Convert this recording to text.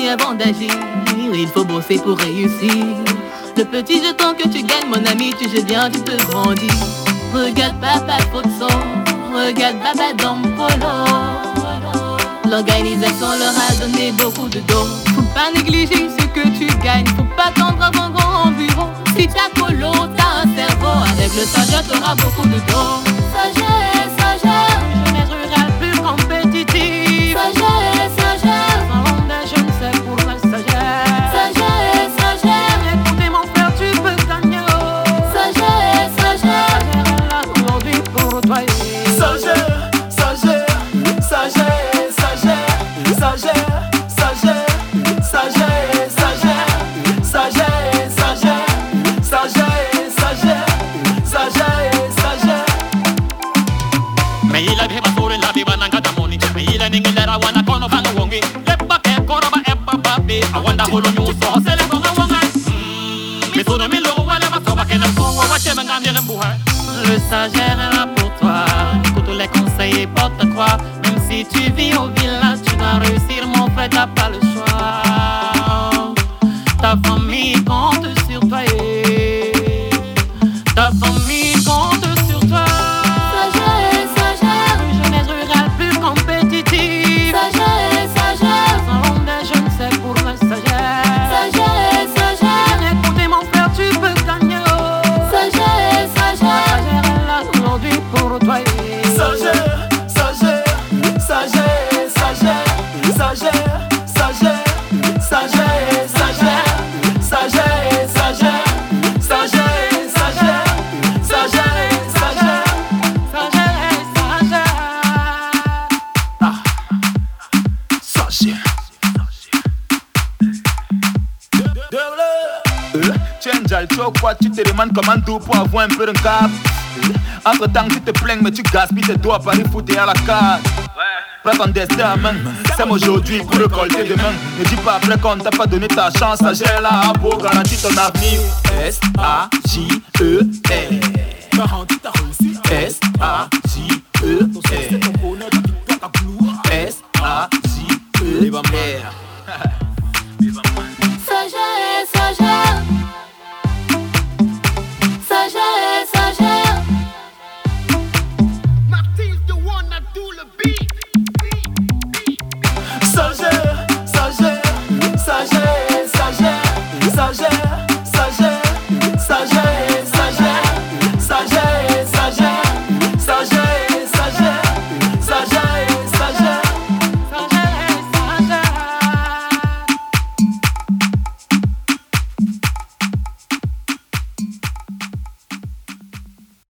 avant d'agir, il faut bosser pour réussir. Le petit jeton que tu gagnes, mon ami, tu sais bien, tu peux grandir. Regarde papa Fotso, regarde papa Dompolo. L'organisation leur a donné beaucoup de dos. Faut pas négliger ce que tu gagnes, faut pas attendre avant grand bureau. Si t'as colo, t'as un cerveau, avec le sagesse t'auras beaucoup de dos. Sagesse, sagesse, jeunesse rurale plus compétitive. Sagesse, sagesse, parlons d'un jeune, c'est pour la sagesse. Sagesse, sagesse, écoutez mon frère, tu peux gagner. Sagesse, sagesse, elle là aujourd'hui pour toi. Sagesse, sagesse, sagesse, sagesse, sagesse, sagesse, sagesse, sagesse, sagesse, sagesse, sagesse, sagesse, sagesse. Me ila beba sore la beba nanga damoni. Me ila ningilera wana kono fanga wongi. Lepa ke koroba eba babe. Awanda holo nyuso sele konga wanga. Me sona milo wala masoba kena songo wache mangandire mbuha. Le sagère est là pour toi. Écoute les conseils et porte ta croix. Même si tu vis au village, tu dois réussir, mon frère, t'as pas le choix. Ta famille compte sur toi. Ta famille compte sur toi. Sagesse, sagesse, une jeunesse rurale plus compétitive. Sagesse, sagesse, parlons d'un jeune, c'est pour la sagesse. Sagesse, sagesse, écoutez mon frère, tu peux gagner. Sagesse, sagesse, là aujourd'hui pour toi. Sagesse, sagesse, sagesse, sagesse, sagesse, sagesse, sagesse, sagesse, sagesse, sagesse, sagesse, sagesse, tu te demandes comment tout pour avoir un peu de cap. Entre temps tu te plains mais tu gaspilles tes doigts par y foutre à la carte. Prends ton destin à main, sème aujourd'hui pour récolter demain. Ne dis pas après qu'on t'a pas donné ta chance. Ça gère là pour garantir ton avenir. S-A-J-E-R S-A-J-E-R S-A-J-E-R